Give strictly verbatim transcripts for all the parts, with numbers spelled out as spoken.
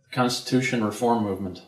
Constitution Reform Movement.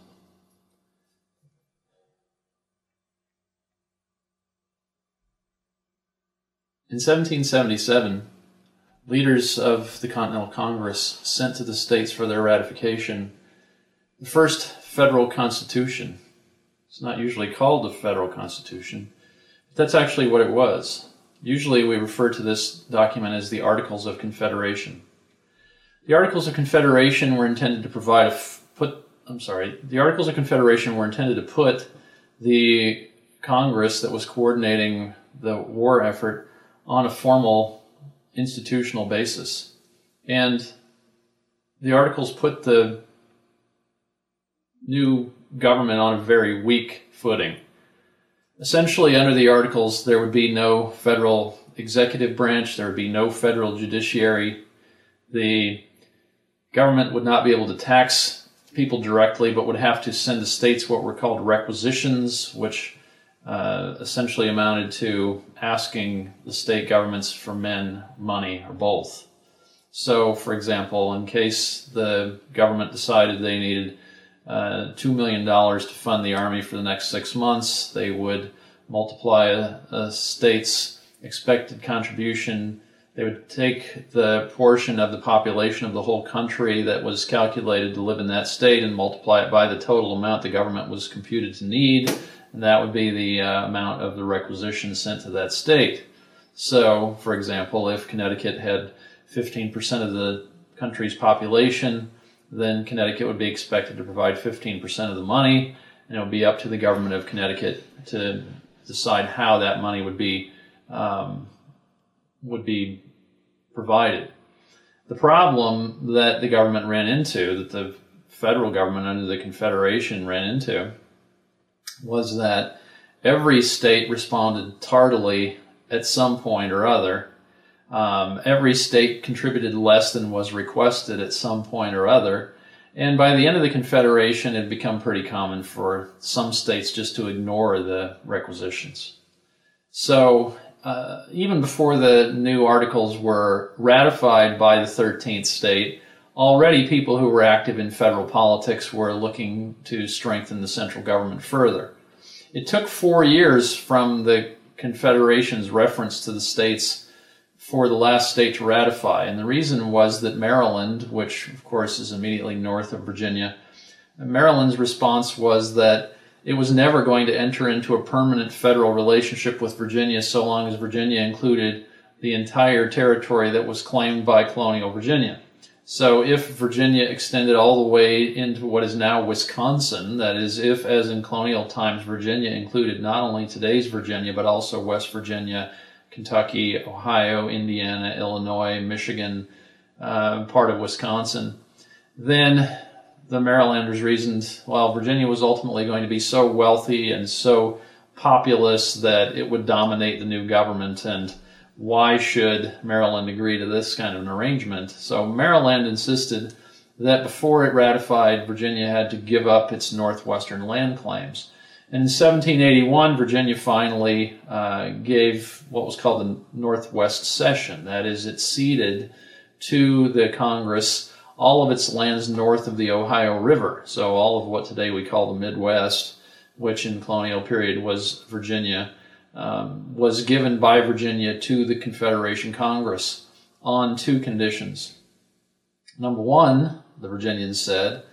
In seventeen seventy-seven, leaders of the Continental Congress sent to the states for their ratification the first federal constitution. It's not usually called the federal constitution, but that's actually what it was. Usually we refer to this document as the Articles of Confederation. The Articles of Confederation were intended to provide a f- put I'm sorry, the Articles of Confederation were intended to put the Congress that was coordinating the war effort on a formal institutional basis. And the Articles put the new government on a very weak footing. Essentially, under the Articles, there would be no federal executive branch, there would be no federal judiciary. The government would not be able to tax people directly, but would have to send the states what were called requisitions, which uh, essentially amounted to asking the state governments for men, money, or both. So, for example, in case the government decided they needed uh, two million dollars to fund the Army for the next six months, they would multiply a, a state's expected contribution. They would take the portion of the population of the whole country that was calculated to live in that state and multiply it by the total amount the government was computed to need, and that would be the uh, amount of the requisition sent to that state. So, for example, if Connecticut had fifteen percent of the country's population, then Connecticut would be expected to provide fifteen percent of the money, and it would be up to the government of Connecticut to decide how that money would be um, would be provided. The problem that the government ran into, that the federal government under the Confederation ran into, was that every state responded tardily at some point or other. Um, every state contributed less than was requested at some point or other. And by the end of the Confederation, it had become pretty common for some states just to ignore the requisitions. So uh, even before the new articles were ratified by the thirteenth state, already people who were active in federal politics were looking to strengthen the central government further. It took four years from the Confederation's reference to the states for the last state to ratify. And the reason was that Maryland, which of course is immediately north of Virginia, Maryland's response was that it was never going to enter into a permanent federal relationship with Virginia so long as Virginia included the entire territory that was claimed by colonial Virginia. So if Virginia extended all the way into what is now Wisconsin, that is, if, as in colonial times, Virginia included not only today's Virginia, but also West Virginia, Kentucky, Ohio, Indiana, Illinois, Michigan, uh, part of Wisconsin, then the Marylanders reasoned, well, Virginia was ultimately going to be so wealthy and so populous that it would dominate the new government, and why should Maryland agree to this kind of an arrangement? So Maryland insisted that before it ratified, Virginia had to give up its northwestern land claims. And in seventeen eighty-one, Virginia finally uh, gave what was called the Northwest Cession. That is, it ceded to the Congress all of its lands north of the Ohio River. So all of what today we call the Midwest, which in colonial period was Virginia, um, was given by Virginia to the Confederation Congress on two conditions. Number one, the Virginians said,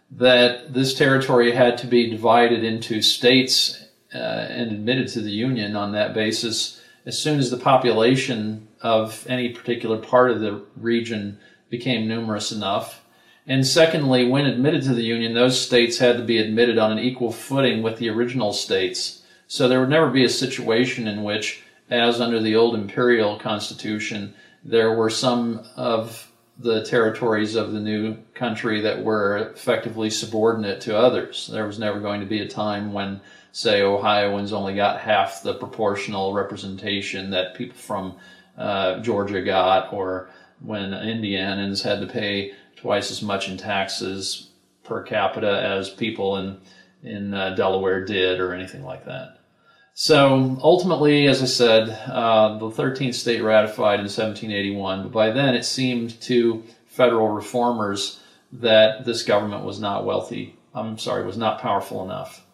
that this territory had to be divided into states uh, and admitted to the Union on that basis as soon as the population of any particular part of the region became numerous enough. And secondly, when admitted to the Union, those states had to be admitted on an equal footing with the original states. So there would never be a situation in which, as under the old imperial constitution, there were some of the territories of the new country that were effectively subordinate to others. There was never going to be a time when, say, Ohioans only got half the proportional representation that people from uh, Georgia got, or when Indianans had to pay twice as much in taxes per capita as people in, in uh, Delaware did, or anything like that. So ultimately, as I said, uh, the thirteenth state ratified in seventeen eighty-one, but by then it seemed to federal reformers that this government was not wealthy, I'm sorry, was not powerful enough.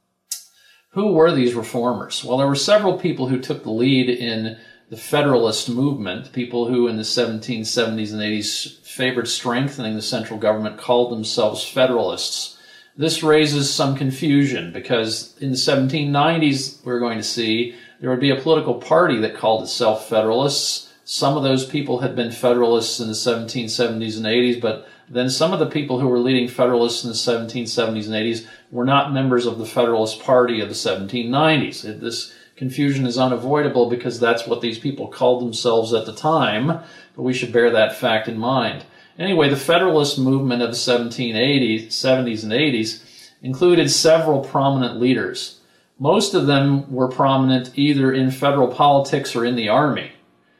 Who were these reformers? Well, there were several people who took the lead in the Federalist movement, people who in the seventeen seventies and eighties favored strengthening the central government, called themselves Federalists. This raises some confusion because in the seventeen nineties, we're going to see, there would be a political party that called itself Federalists. Some of those people had been Federalists in the seventeen seventies and eighties, but then some of the people who were leading Federalists in the seventeen seventies and eighties were not members of the Federalist Party of the seventeen nineties. This confusion is unavoidable because that's what these people called themselves at the time, but we should bear that fact in mind. Anyway, the Federalist movement of the seventeen eighties, seventies and eighties included several prominent leaders. Most of them were prominent either in federal politics or in the Army.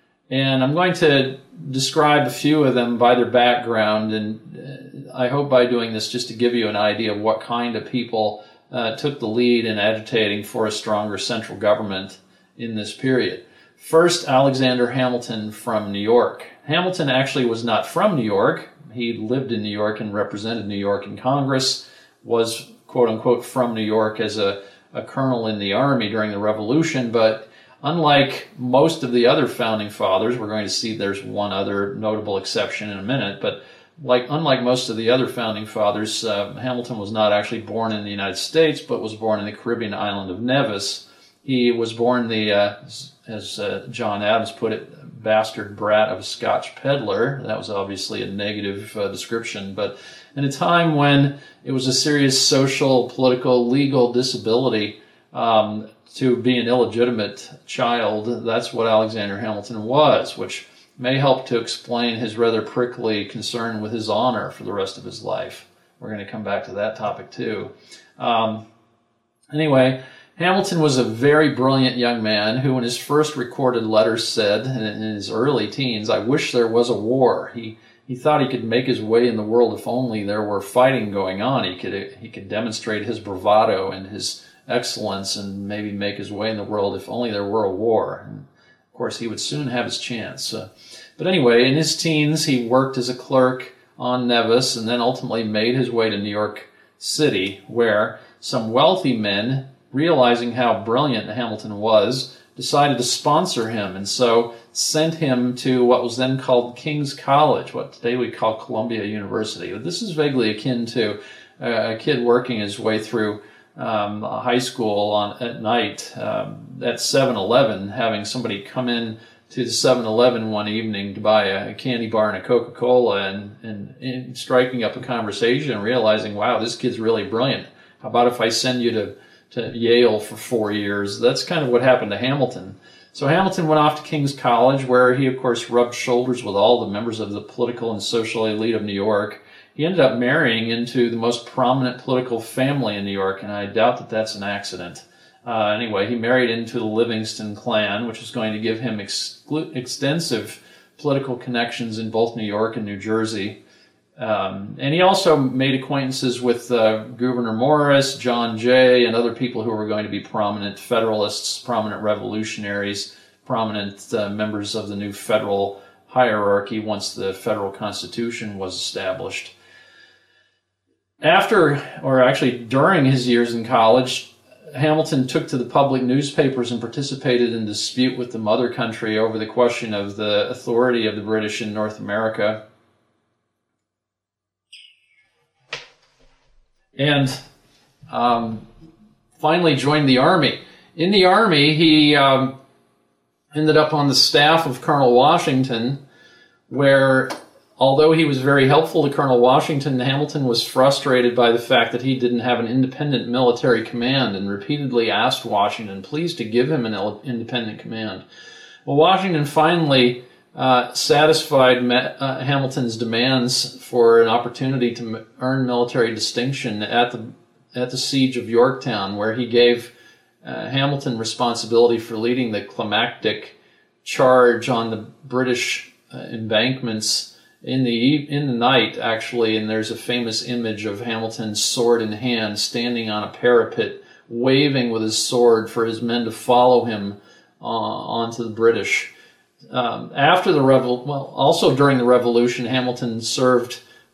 And I'm going to describe a few of them by their background, and I hope by doing this just to give you an idea of what kind of people uh, took the lead in agitating for a stronger central government in this period. First, Alexander Hamilton from New York. Hamilton actually was not from New York. He lived in New York and represented New York in Congress, was quote-unquote from New York as a, a colonel in the Army during the Revolution, but unlike most of the other founding fathers, we're going to see there's one other notable exception in a minute, but like unlike most of the other founding fathers, uh, Hamilton was not actually born in the United States, but was born in the Caribbean island of Nevis. He was born the, uh, as uh, John Adams put it, bastard brat of a Scotch peddler. That was obviously a negative uh, description, but in a time when it was a serious social, political, legal disability, um, to be an illegitimate child, that's what Alexander Hamilton was, which may help to explain his rather prickly concern with his honor for the rest of his life. We're going to come back to that topic too. Um, anyway, Hamilton was a very brilliant young man who in his first recorded letters said, in his early teens, "I wish there was a war." He he thought he could make his way in the world if only there were fighting going on. He could he could demonstrate his bravado and his excellence and maybe make his way in the world if only there were a war. And of course, he would soon have his chance. Uh, but anyway, in his teens, he worked as a clerk on Nevis and then ultimately made his way to New York City, where some wealthy men, realizing how brilliant Hamilton was, decided to sponsor him and so sent him to what was then called King's College, what today we call Columbia University. This is vaguely akin to uh, a kid working his way through Um, high school on at night um, at seven eleven, having somebody come in to the seven eleven one evening to buy a, a candy bar and a Coca-Cola and, and, and striking up a conversation and realizing, wow, this kid's really brilliant. How about if I send you to, to Yale for four years? That's kind of what happened to Hamilton. So Hamilton went off to King's College, where he, of course, rubbed shoulders with all the members of the political and social elite of New York. He ended up marrying into the most prominent political family in New York, and I doubt that that's an accident. Uh, anyway, he married into the Livingston clan, which was going to give him exclu- extensive political connections in both New York and New Jersey. Um, and he also made acquaintances with uh, Gouverneur Morris, John Jay, and other people who were going to be prominent Federalists, prominent revolutionaries, prominent uh, members of the new federal hierarchy once the federal Constitution was established. After, or actually during his years in college, Hamilton took to the public newspapers and participated in dispute with the mother country over the question of the authority of the British in North America. And um, finally joined the Army. In the Army, he um, ended up on the staff of Colonel Washington, where although he was very helpful to Colonel Washington, Hamilton was frustrated by the fact that he didn't have an independent military command and repeatedly asked Washington, please, to give him an independent command. Well, Washington finally uh, satisfied Ma- uh, Hamilton's demands for an opportunity to m- earn military distinction at the at the siege of Yorktown, where he gave uh, Hamilton responsibility for leading the climactic charge on the British uh, embankments in the in the night, actually, and there's a famous image of Hamilton, sword in hand, standing on a parapet, waving with his sword for his men to follow him uh, onto the British. Um, after the revol, well, also during the Revolution, Hamilton served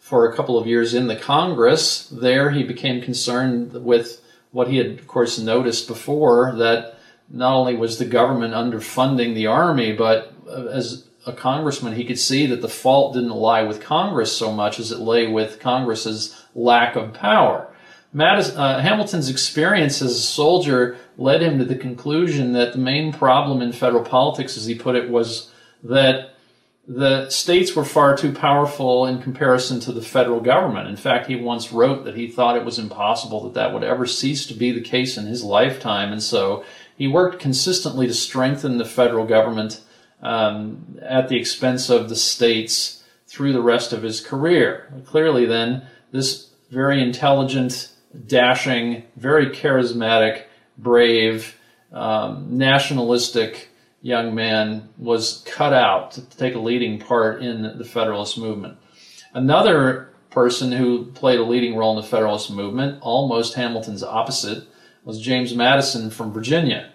for a couple of years in the Congress. There he became concerned with what he had, of course, noticed before, that not only was the government underfunding the Army, but as a congressman, he could see that the fault didn't lie with Congress so much as it lay with Congress's lack of power. Madison, uh, Hamilton's experience as a soldier led him to the conclusion that the main problem in federal politics, as he put it, was that the states were far too powerful in comparison to the federal government. In fact, he once wrote that he thought it was impossible that that would ever cease to be the case in his lifetime, and so he worked consistently to strengthen the federal government um, at the expense of the states through the rest of his career. Clearly, then, this very intelligent, dashing, very charismatic, brave, um, nationalistic young man was cut out to take a leading part in the Federalist movement. Another person who played a leading role in the Federalist movement, almost Hamilton's opposite, was James Madison from Virginia.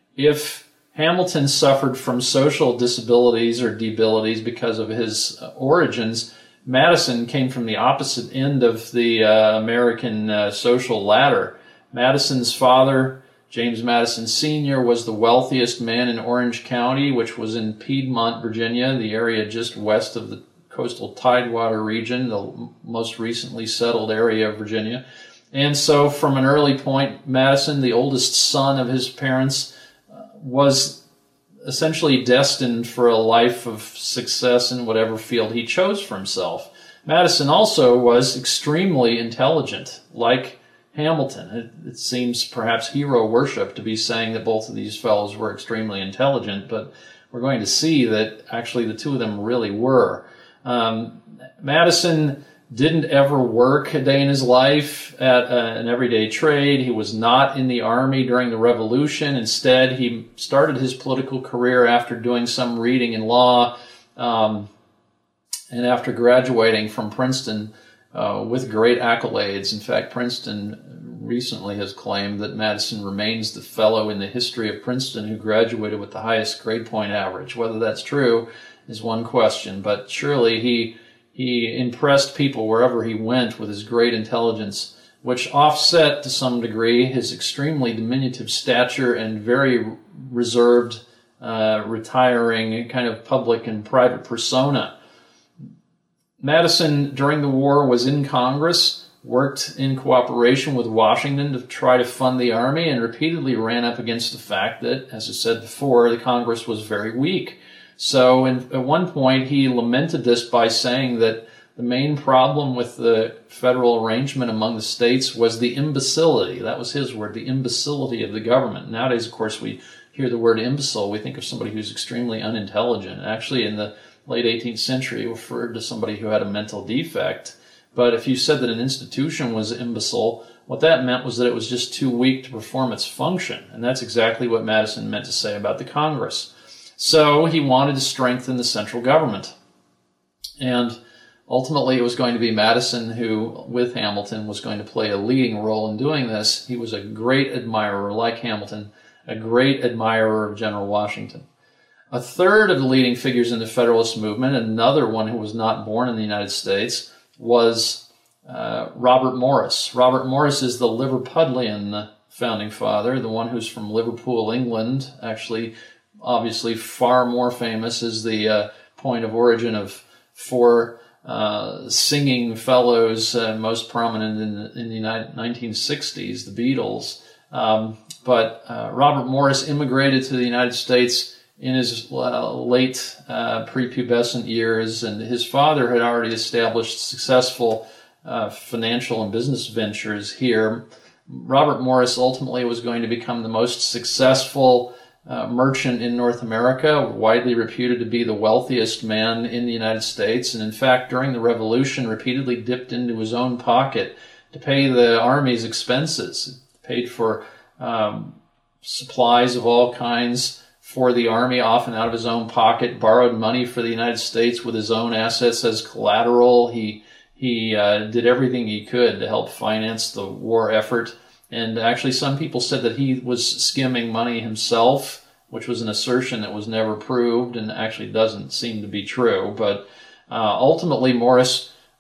If Hamilton suffered from social disabilities or debilities because of his uh, origins, Madison came from the opposite end of the uh, American uh, social ladder. Madison's father, James Madison Senior, was the wealthiest man in Orange County, which was in Piedmont, Virginia, the area just west of the coastal Tidewater region, the most recently settled area of Virginia. And so from an early point, Madison, the oldest son of his parents, uh, was essentially destined for a life of success in whatever field he chose for himself. Madison also was extremely intelligent, like Hamilton. It, it seems perhaps hero worship to be saying that both of these fellows were extremely intelligent, but we're going to see that actually the two of them really were. Um, Madison didn't ever work a day in his life at uh, an everyday trade. He was not in the Army during the Revolution. Instead, he started his political career after doing some reading in law, um, and after graduating from Princeton uh, with great accolades. In fact, Princeton recently has claimed that Madison remains the fellow in the history of Princeton who graduated with the highest grade point average. Whether that's true is one question, but surely he He impressed people wherever he went with his great intelligence, which offset to some degree his extremely diminutive stature and very reserved, uh, retiring kind of public and private persona. Madison, during the war, was in Congress, worked in cooperation with Washington to try to fund the Army, and repeatedly ran up against the fact that, as I said before, the Congress was very weak. So in, at one point, he lamented this by saying that the main problem with the federal arrangement among the states was the imbecility. That was his word, the imbecility of the government. Nowadays, of course, we hear the word imbecile, we think of somebody who's extremely unintelligent. Actually, in the late eighteenth century, it referred to somebody who had a mental defect. But if you said that an institution was imbecile, what that meant was that it was just too weak to perform its function. And that's exactly what Madison meant to say about the Congress. So he wanted to strengthen the central government. And ultimately it was going to be Madison who, with Hamilton, was going to play a leading role in doing this. He was a great admirer, like Hamilton, a great admirer of General Washington. A third of the leading figures in the Federalist movement, another one who was not born in the United States, was uh, Robert Morris. Robert Morris is the Liverpudlian founding father, the one who's from Liverpool, England, actually obviously far more famous is the uh, point of origin of four uh, singing fellows, uh, most prominent in the, in the nineteen sixties, the Beatles. Um, but uh, Robert Morris immigrated to the United States in his uh, late uh, prepubescent years, and his father had already established successful uh, financial and business ventures here. Robert Morris ultimately was going to become the most successful Uh, merchant in North America, widely reputed to be the wealthiest man in the United States, and in fact during the Revolution repeatedly dipped into his own pocket to pay the Army's expenses, paid for um, supplies of all kinds for the Army, often out of his own pocket, borrowed money for the United States with his own assets as collateral. He, he uh, did everything he could to help finance the war effort. And actually some people said that he was skimming money himself, which was an assertion that was never proved and actually doesn't seem to be true. But uh, ultimately Morris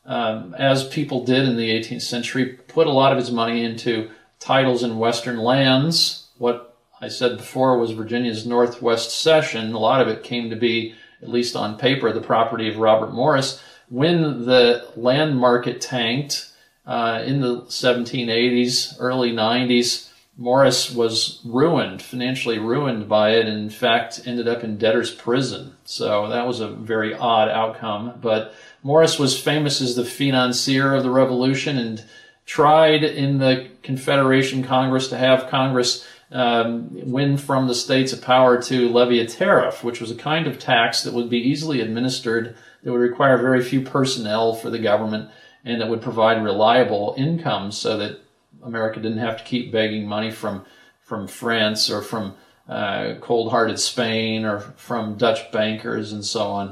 um, as people did in the eighteenth century, put a lot of his money into titles in Western lands. What I said before was Virginia's Northwest Cession. A lot of it came to be, at least on paper, the property of Robert Morris. When the land market tanked uh, in the seventeen eighties, early nineties, Morris was ruined, financially ruined by it, and in fact ended up in debtor's prison. So that was a very odd outcome. But Morris was famous as the financier of the Revolution and tried in the Confederation Congress to have Congress um, win from the states a power to levy a tariff, which was a kind of tax that would be easily administered, that would require very few personnel for the government, and that would provide reliable income so that America didn't have to keep begging money from from France or from uh, cold-hearted Spain or from Dutch bankers and so on.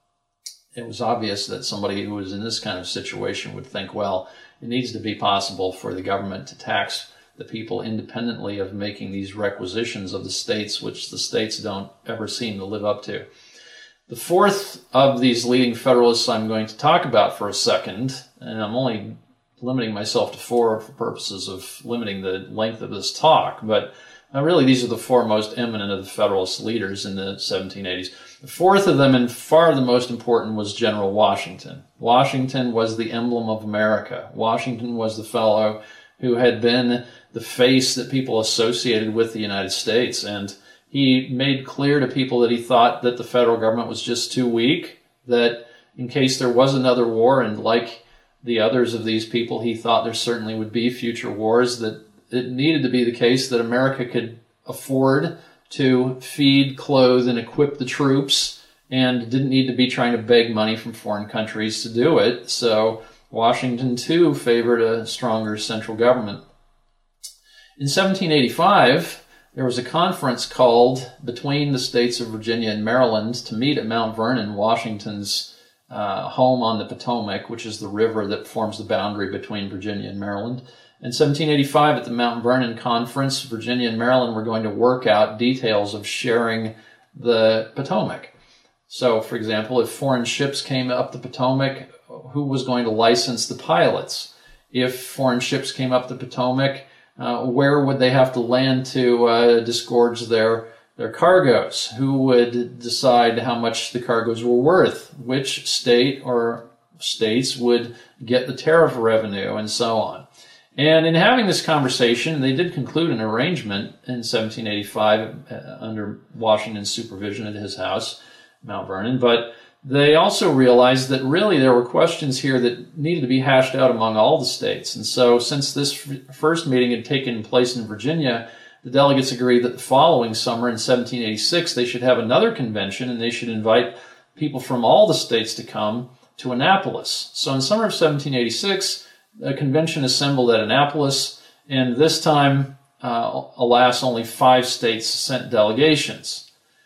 It was obvious that somebody who was in this kind of situation would think, well, it needs to be possible for the government to tax the people independently of making these requisitions of the states, which the states don't ever seem to live up to. The fourth of these leading Federalists I'm going to talk about for a second, and I'm only limiting myself to four for purposes of limiting the length of this talk, but uh, really these are the four most eminent of the Federalist leaders in the seventeen eighties. The fourth of them, and far the most important, was General Washington. Washington was the emblem of America. Washington was the fellow who had been the face that people associated with the United States, and he made clear to people that he thought that the federal government was just too weak, that in case there was another war, and like the others of these people, he thought there certainly would be future wars, that it needed to be the case that America could afford to feed, clothe, and equip the troops, and didn't need to be trying to beg money from foreign countries to do it. So Washington, too, favored a stronger central government. In seventeen eighty-five, there was a conference called between the states of Virginia and Maryland to meet at Mount Vernon, Washington's uh, home on the Potomac, which is the river that forms the boundary between Virginia and Maryland. In seventeen eighty-five, at the Mount Vernon Conference, Virginia and Maryland were going to work out details of sharing the Potomac. So, for example, if foreign ships came up the Potomac, who was going to license the pilots? If foreign ships came up the Potomac, uh, where would they have to land to uh, disgorge their their cargoes? Who would decide how much the cargoes were worth? Which state or states would get the tariff revenue, and so on? And in having this conversation, they did conclude an arrangement in seventeen eighty-five uh, under Washington's supervision at his house, Mount Vernon, but they also realized that really there were questions here that needed to be hashed out among all the states. And so since this f- first meeting had taken place in Virginia, the delegates agreed that the following summer in seventeen eighty-six, they should have another convention, and they should invite people from all the states to come to Annapolis. So in summer of seventeen eighty-six, a convention assembled at Annapolis, and this time, uh, alas, only five states sent delegations.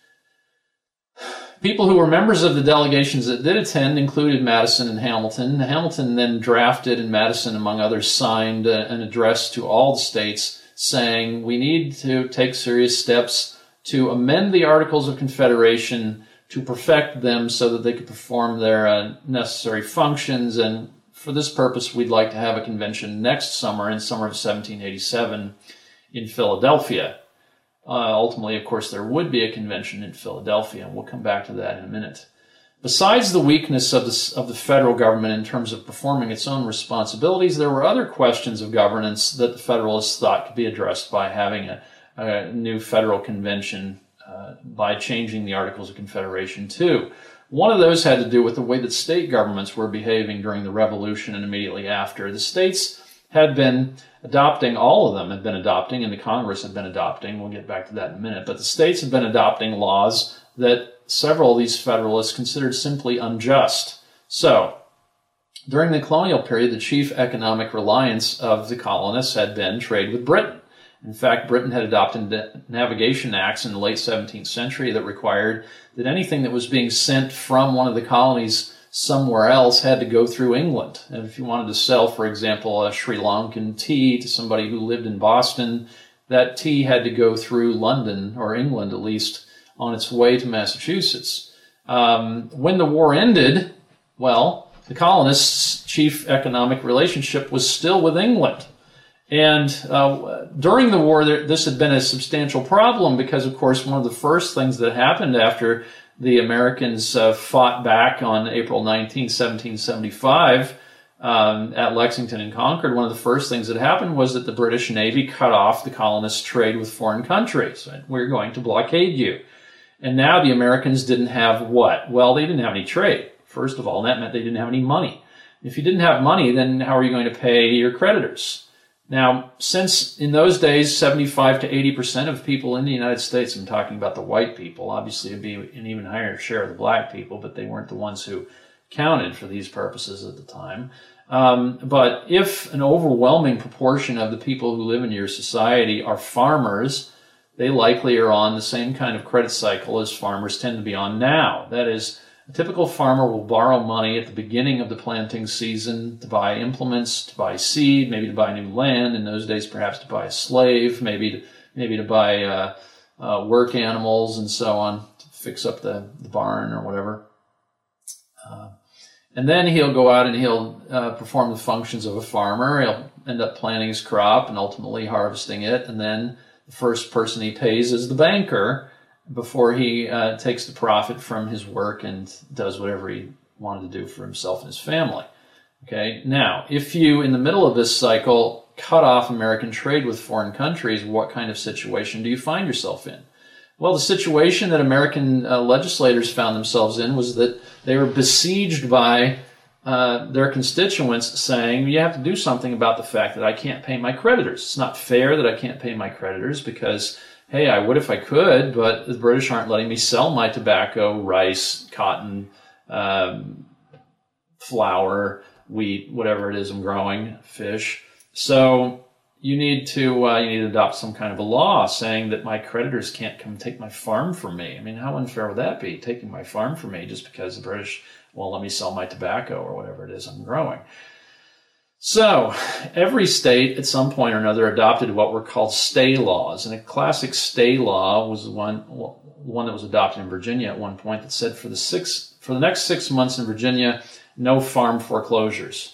People who were members of the delegations that did attend included Madison and Hamilton. Hamilton then drafted, and Madison, among others, signed an address to all the states saying, we need to take serious steps to amend the Articles of Confederation to perfect them so that they could perform their uh, necessary functions, and for this purpose, we'd like to have a convention next summer, in summer of seventeen eighty-seven, in Philadelphia. Uh, ultimately, of course, there would be a convention in Philadelphia, and we'll come back to that in a minute. Besides the weakness of the, of the federal government in terms of performing its own responsibilities, there were other questions of governance that the Federalists thought could be addressed by having a, a new federal convention uh, by changing the Articles of Confederation too. One of those had to do with the way that state governments were behaving during the Revolution and immediately after. The states had been adopting, all of them had been adopting, and the Congress had been adopting, we'll get back to that in a minute, but the states had been adopting laws that several of these Federalists considered simply unjust. So, during the colonial period, the chief economic reliance of the colonists had been trade with Britain. In fact, Britain had adopted navigation acts in the late seventeenth century that required that anything that was being sent from one of the colonies somewhere else had to go through England. And if you wanted to sell, for example, a Sri Lankan tea to somebody who lived in Boston, that tea had to go through London, or England at least, on its way to Massachusetts. Um, when the war ended, well, the colonists' chief economic relationship was still with England. And uh, during the war, there, this had been a substantial problem because, of course, one of the first things that happened after the Americans uh, fought back on April nineteenth, seventeen seventy-five um, at Lexington and Concord, one of the first things that happened was that the British Navy cut off the colonists' trade with foreign countries. We're going to blockade you. And now the Americans didn't have what? Well, they didn't have any trade, first of all, and that meant they didn't have any money. If you didn't have money, then how are you going to pay your creditors? Now, since in those days, seventy-five to eighty percent of people in the United States, I'm talking about the white people, obviously it'd be an even higher share of the black people, but they weren't the ones who counted for these purposes at the time. Um, but if an overwhelming proportion of the people who live in your society are farmers, they likely are on the same kind of credit cycle as farmers tend to be on now. That is, a typical farmer will borrow money at the beginning of the planting season to buy implements, to buy seed, maybe to buy new land. In those days, perhaps to buy a slave, maybe to, maybe to buy uh, uh, work animals and so on, to fix up the, the barn or whatever. Uh, and then he'll go out and he'll uh, perform the functions of a farmer. He'll end up planting his crop and ultimately harvesting it. And then the first person he pays is the banker, before he uh, takes the profit from his work and does whatever he wanted to do for himself and his family. Okay. Now, if you, in the middle of this cycle, cut off American trade with foreign countries, what kind of situation do you find yourself in? Well, the situation that American uh, legislators found themselves in was that they were besieged by uh, their constituents saying, you have to do something about the fact that I can't pay my creditors. It's not fair that I can't pay my creditors because, hey, I would if I could, but the British aren't letting me sell my tobacco, rice, cotton, um, flour, wheat, whatever it is I'm growing, fish. So you need to uh, you need to adopt some kind of a law saying that my creditors can't come take my farm from me. I mean, how unfair would that be, taking my farm from me just because the British won't let me sell my tobacco or whatever it is I'm growing? So, every state at some point or another adopted what were called stay laws. And a classic stay law was the one, one that was adopted in Virginia at one point that said for the six, for the next six months in Virginia, no farm foreclosures.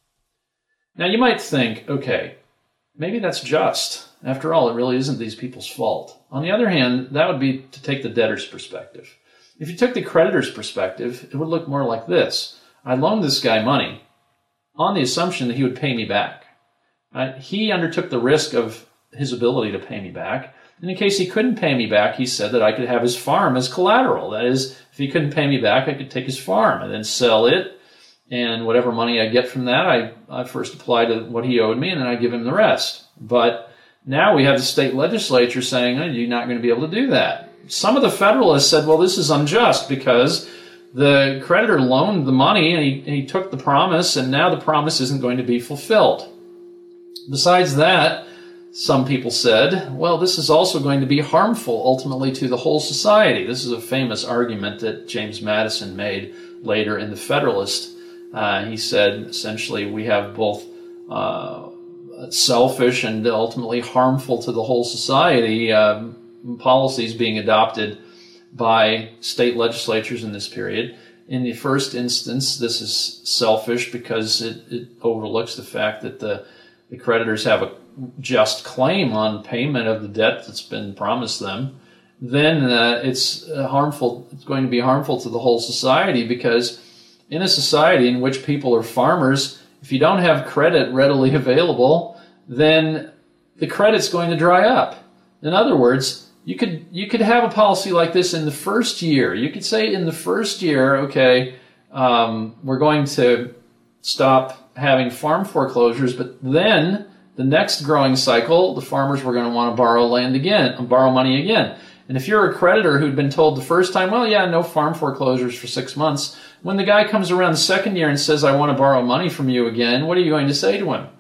Now, you might think, okay, maybe that's just. After all, it really isn't these people's fault. On the other hand, that would be to take the debtor's perspective. If you took the creditor's perspective, it would look more like this. I loaned this guy money on the assumption that he would pay me back. Uh, he undertook the risk of his ability to pay me back. And in case he couldn't pay me back, he said that I could have his farm as collateral. That is, if he couldn't pay me back, I could take his farm and then sell it. And whatever money I get from that, I, I first apply to what he owed me, and then I give him the rest. But now we have the state legislature saying, oh, you're not going to be able to do that. Some of the Federalists said, well, this is unjust because the creditor loaned the money and he, and he took the promise, and now the promise isn't going to be fulfilled. Besides that, some people said, well, this is also going to be harmful ultimately to the whole society. This is a famous argument that James Madison made later in the Federalist. Uh, he said, essentially, we have both uh, selfish and ultimately harmful to the whole society um, policies being adopted by state legislatures in this period. In the first instance, this is selfish because it, it overlooks the fact that the, the creditors have a just claim on payment of the debt that's been promised them. Then uh, it's harmful. It's going to be harmful to the whole society because in a society in which people are farmers, if you don't have credit readily available, then the credit's going to dry up. In other words, You could you could have a policy like this in the first year. You could say in the first year, okay, um, we're going to stop having farm foreclosures, but then the next growing cycle, the farmers were going to want to borrow land again, borrow money again. And if you're a creditor who'd been told the first time, well, yeah, no farm foreclosures for six months, when the guy comes around the second year and says, I want to borrow money from you again, what are you going to say to him?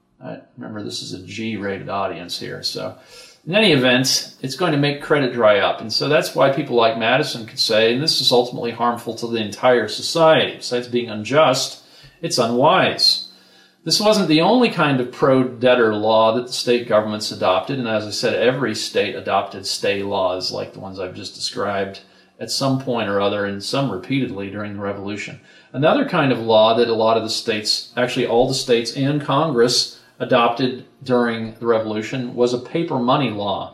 I remember, this is a G-rated audience here, so... In any event, it's going to make credit dry up. And so that's why people like Madison could say, and this is ultimately harmful to the entire society. Besides being unjust, it's unwise. This wasn't the only kind of pro-debtor law that the state governments adopted. And as I said, every state adopted stay laws like the ones I've just described at some point or other, and some repeatedly during the Revolution. Another kind of law that a lot of the states, actually all the states and Congress, adopted during the Revolution was a paper money law.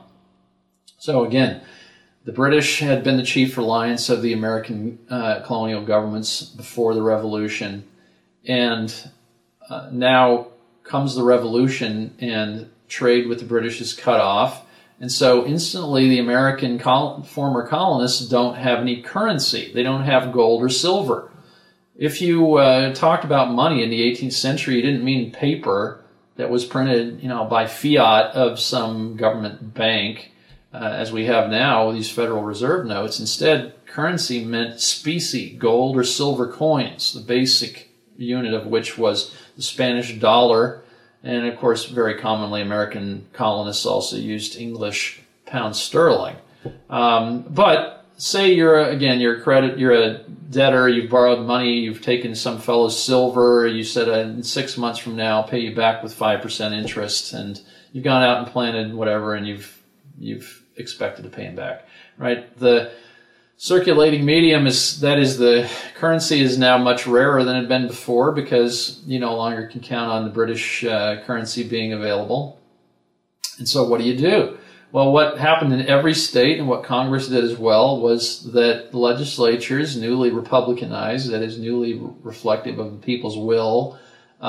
So again, the British had been the chief reliance of the American uh, colonial governments before the Revolution, and uh, now comes the Revolution and trade with the British is cut off, and so instantly the American col- former colonists don't have any currency. They don't have gold or silver. If you uh, talked about money in the eighteenth century, you didn't mean paper that was printed, you know, by fiat of some government bank, uh, as we have now with these Federal Reserve notes. Instead, currency meant specie, gold or silver coins, the basic unit of which was the Spanish dollar, and of course, very commonly, American colonists also used English pound sterling. Um, but say you're a, again, you're a credit, you're a debtor, you've borrowed money, you've taken some fellow's silver, you said uh, in six months from now I'll pay you back with five percent interest, and you've gone out and planted whatever, and you've you've expected to pay him back, right? The circulating medium is, that is, the currency is now much rarer than it had been before because you no longer can count on the British uh, currency being available. And so what do you do? Well, what happened in every state, and what Congress did as well, was that the legislatures, newly Republicanized, that is, newly reflective of the people's will,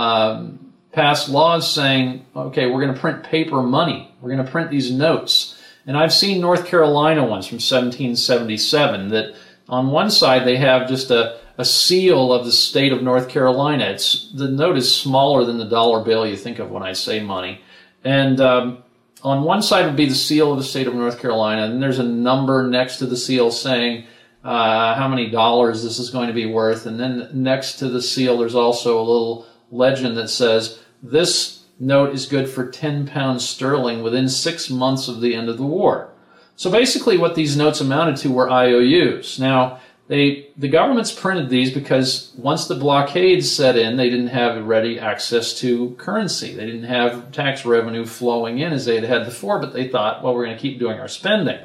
um, passed laws saying, okay, we're going to print paper money. We're going to print these notes. And I've seen North Carolina ones from seventeen seventy-seven that on one side they have just a, a seal of the state of North Carolina. It's, the note is smaller than the dollar bill you think of when I say money. And um, on one side would be the seal of the state of North Carolina, and there's a number next to the seal saying uh, how many dollars this is going to be worth. And then next to the seal there's also a little legend that says, this note is good for ten pounds sterling within six months of the end of the war. So basically what these notes amounted to were I O Us. Now, they the governments printed these because once the blockade set in, they didn't have ready access to currency. They didn't have tax revenue flowing in as they had had before, but they thought, well, we're going to keep doing our spending.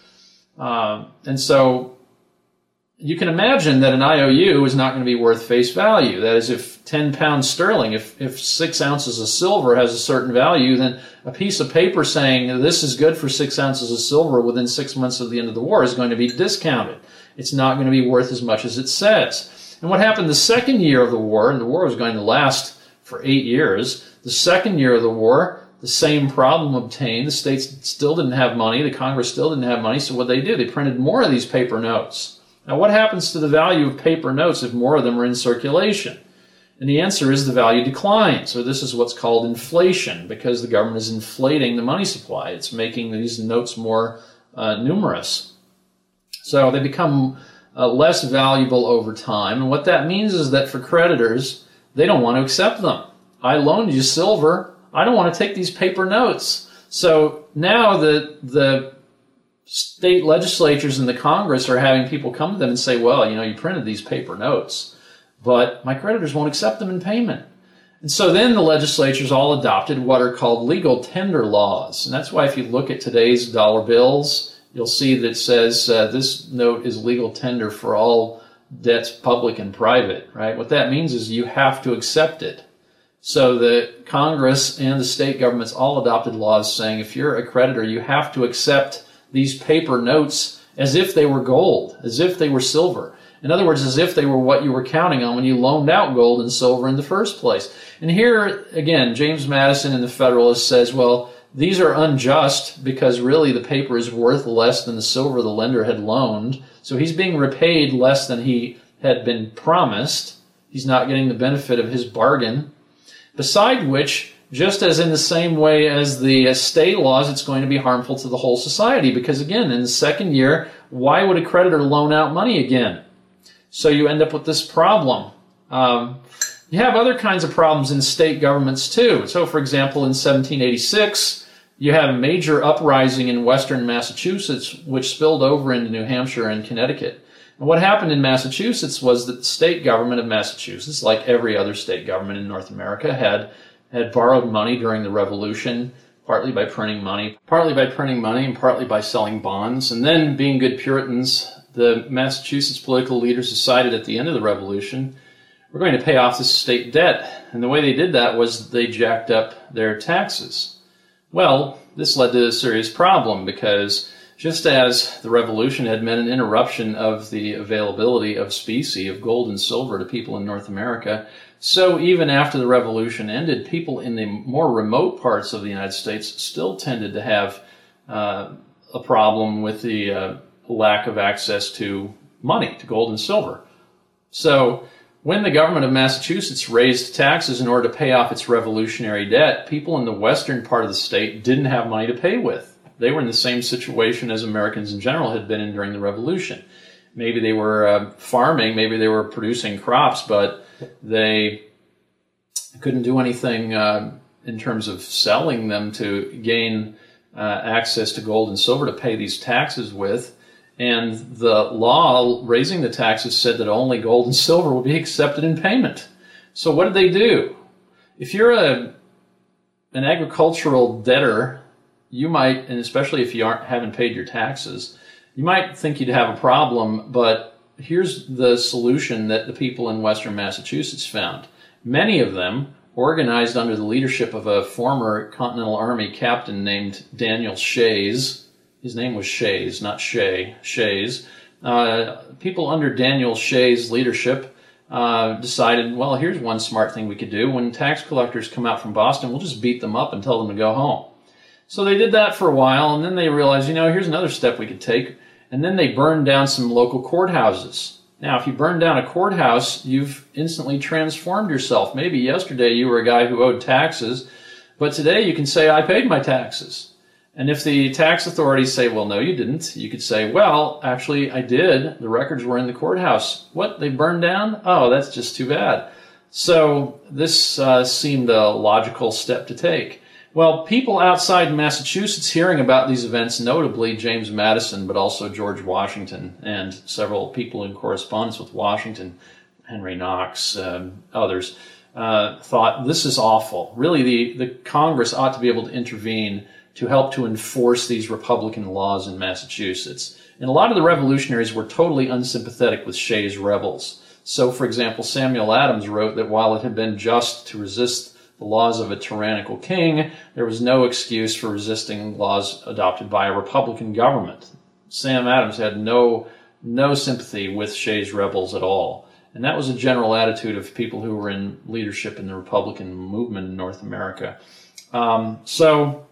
Um, and so you can imagine that an I O U is not going to be worth face value. That is, if ten pounds sterling, if, if six ounces of silver has a certain value, then a piece of paper saying this is good for six ounces of silver within six months of the end of the war is going to be discounted. It's not going to be worth as much as it says. And what happened the second year of the war, and the war was going to last for eight years, the second year of the war, the same problem obtained. The states still didn't have money. The Congress still didn't have money. So what they did, they printed more of these paper notes. Now, what happens to the value of paper notes if more of them are in circulation? And the answer is the value declines. So this is what's called inflation, because the government is inflating the money supply. It's making these notes more uh, numerous. So they become uh, less valuable over time. And what that means is that for creditors, they don't want to accept them. I loaned you silver. I don't want to take these paper notes. So now the the state legislatures and the Congress are having people come to them and say, well, you know, you printed these paper notes, but my creditors won't accept them in payment. And so then the legislatures all adopted what are called legal tender laws. And that's why if you look at today's dollar bills, you'll see that it says uh, this note is legal tender for all debts, public and private, right? What that means is you have to accept it. So the Congress and the state governments all adopted laws saying if you're a creditor, you have to accept these paper notes as if they were gold, as if they were silver. In other words, as if they were what you were counting on when you loaned out gold and silver in the first place. And here, again, James Madison in the Federalist says, well, these are unjust because really the paper is worth less than the silver the lender had loaned. So he's being repaid less than he had been promised. He's not getting the benefit of his bargain. Beside which, just as in the same way as the state laws, it's going to be harmful to the whole society. Because again, in the second year, why would a creditor loan out money again? So you end up with this problem. Um, you have other kinds of problems in state governments too. So for example, in seventeen eighty-six, you had a major uprising in western Massachusetts, which spilled over into New Hampshire and Connecticut. And what happened in Massachusetts was that the state government of Massachusetts, like every other state government in North America, had had borrowed money during the Revolution, partly by printing money, partly by printing money and partly by selling bonds. And then, being good Puritans, the Massachusetts political leaders decided at the end of the Revolution we're going to pay off this state debt. And the way they did that was they jacked up their taxes. Well, this led to a serious problem because just as the revolution had meant an interruption of the availability of specie, of gold and silver to people in North America, so even after the revolution ended, people in the more remote parts of the United States still tended to have uh, a problem with the uh, lack of access to money, to gold and silver. So when the government of Massachusetts raised taxes in order to pay off its revolutionary debt, people in the western part of the state didn't have money to pay with. They were in the same situation as Americans in general had been in during the Revolution. Maybe they were uh, farming, maybe they were producing crops, but they couldn't do anything uh, in terms of selling them to gain uh, access to gold and silver to pay these taxes with. And the law raising the taxes said that only gold and silver would be accepted in payment. So what did they do? If you're a, an agricultural debtor, you might, and especially if you aren't haven't paid your taxes, you might think you'd have a problem, but here's the solution that the people in western Massachusetts found. Many of them, organized under the leadership of a former Continental Army captain named Daniel Shays. His name was Shays, not Shea, Shays. Uh, people under Daniel Shays' leadership uh, decided, well, here's one smart thing we could do. When tax collectors come out from Boston, we'll just beat them up and tell them to go home. So they did that for a while, and then they realized, you know, here's another step we could take. And then they burned down some local courthouses. Now, if you burn down a courthouse, you've instantly transformed yourself. Maybe yesterday you were a guy who owed taxes, but today you can say, I paid my taxes. And if the tax authorities say, well, no, you didn't, you could say, well, actually, I did. The records were in the courthouse. What? They burned down? Oh, that's just too bad. So this uh, seemed a logical step to take. Well, people outside Massachusetts hearing about these events, notably James Madison, but also George Washington and several people in correspondence with Washington, Henry Knox, um, others, uh, thought this is awful. Really, the, the Congress ought to be able to intervene to help to enforce these Republican laws in Massachusetts. And a lot of the revolutionaries were totally unsympathetic with Shays' rebels. So, for example, Samuel Adams wrote that while it had been just to resist the laws of a tyrannical king, there was no excuse for resisting laws adopted by a Republican government. Sam Adams had no, no sympathy with Shays' rebels at all. And that was a general attitude of people who were in leadership in the Republican movement in North America. Um, so,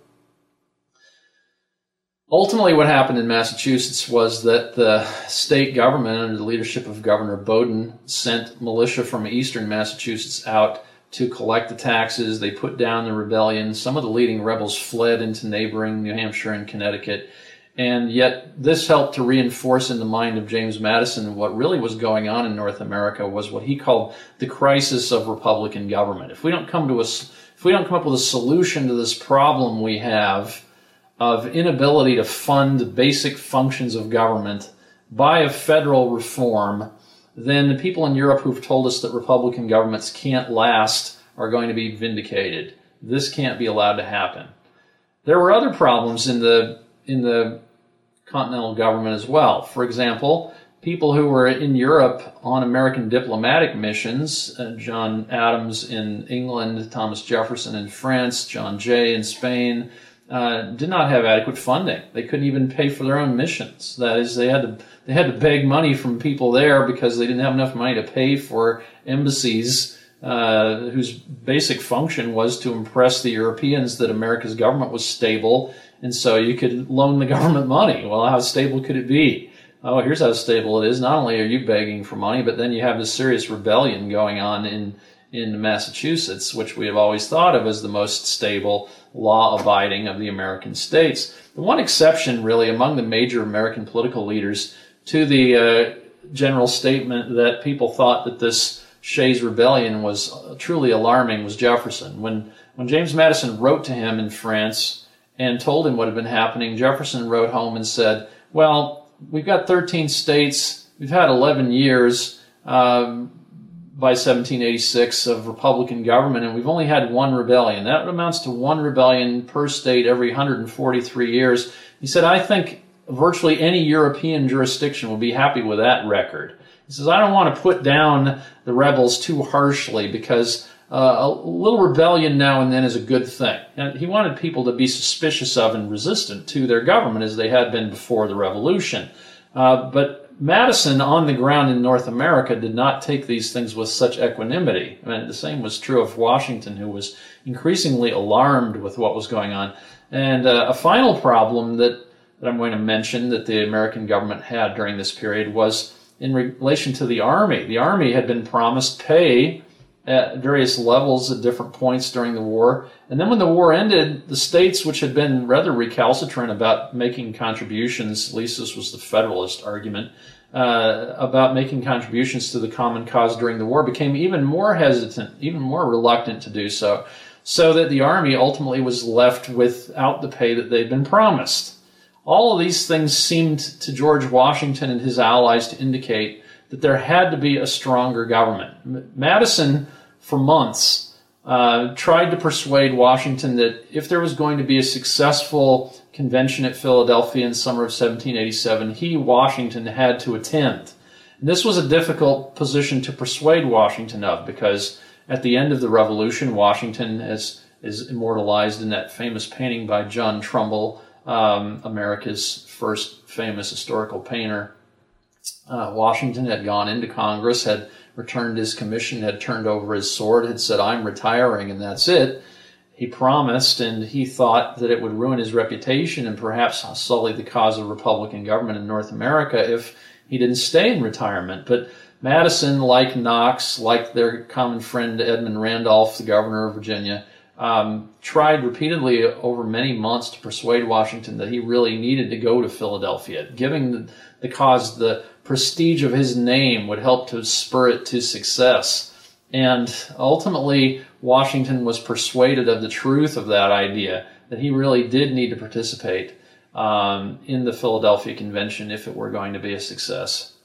ultimately what happened in Massachusetts was that the state government, under the leadership of Governor Bowdoin, sent militia from eastern Massachusetts out to collect the taxes. They put down the rebellion. Some of the leading rebels fled into neighboring New Hampshire and Connecticut. And yet this helped to reinforce in the mind of James Madison what really was going on in North America was what he called the crisis of Republican government. If we don't come to a, if we don't come up with a solution to this problem we have of inability to fund basic functions of government by a federal reform, then the people in Europe who've told us that Republican governments can't last are going to be vindicated. This can't be allowed to happen. There were other problems in the in the continental government as well. For example, people who were in Europe on American diplomatic missions, uh, John Adams in England, Thomas Jefferson in France, John Jay in Spain, uh, did not have adequate funding. They couldn't even pay for their own missions. That is, they had to they had to beg money from people there because they didn't have enough money to pay for embassies uh, whose basic function was to impress the Europeans that America's government was stable, and so you could loan the government money. Well, how stable could it be? Oh, here's how stable it is. Not only are you begging for money, but then you have this serious rebellion going on in, in Massachusetts, which we have always thought of as the most stable, law-abiding of the American states. The one exception, really, among the major American political leaders to the uh, general statement that people thought that this Shays' rebellion was truly alarming was Jefferson. When, when James Madison wrote to him in France and told him what had been happening, Jefferson wrote home and said, well, we've got thirteen states, we've had eleven years um, by seventeen eighty-six of Republican government, and we've only had one rebellion. That amounts to one rebellion per state every one hundred forty-three years. He said, I think virtually any European jurisdiction will be happy with that record. He says, I don't want to put down the rebels too harshly because uh, a little rebellion now and then is a good thing. And he wanted people to be suspicious of and resistant to their government as they had been before the revolution. Uh, but Madison, on the ground in North America, did not take these things with such equanimity. I mean, the same was true of Washington, who was increasingly alarmed with what was going on. And uh, a final problem that, that I'm going to mention that the American government had during this period was in relation to the Army. The Army had been promised pay at various levels at different points during the war. And then when the war ended, the states, which had been rather recalcitrant about making contributions, at least this was the Federalist argument, uh, about making contributions to the common cause during the war, became even more hesitant, even more reluctant to do so, so that the Army ultimately was left without the pay that they'd been promised. All of these things seemed to George Washington and his allies to indicate that there had to be a stronger government. Madison, for months, uh, tried to persuade Washington that if there was going to be a successful convention at Philadelphia in summer of seventeen eighty-seven, he, Washington, had to attend. And this was a difficult position to persuade Washington of, because at the end of the Revolution, Washington, as is immortalized in that famous painting by John Trumbull, um, America's first famous historical painter, Uh, Washington had gone into Congress, had returned his commission, had turned over his sword, had said, I'm retiring, and that's it. He promised, and he thought that it would ruin his reputation and perhaps sully the cause of Republican government in North America if he didn't stay in retirement. But Madison, like Knox, like their common friend Edmund Randolph, the governor of Virginia, um, tried repeatedly over many months to persuade Washington that he really needed to go to Philadelphia. Giving the, the cause the prestige of his name would help to spur it to success. And ultimately, Washington was persuaded of the truth of that idea, that he really did need to participate um, in the Philadelphia Convention if it were going to be a success.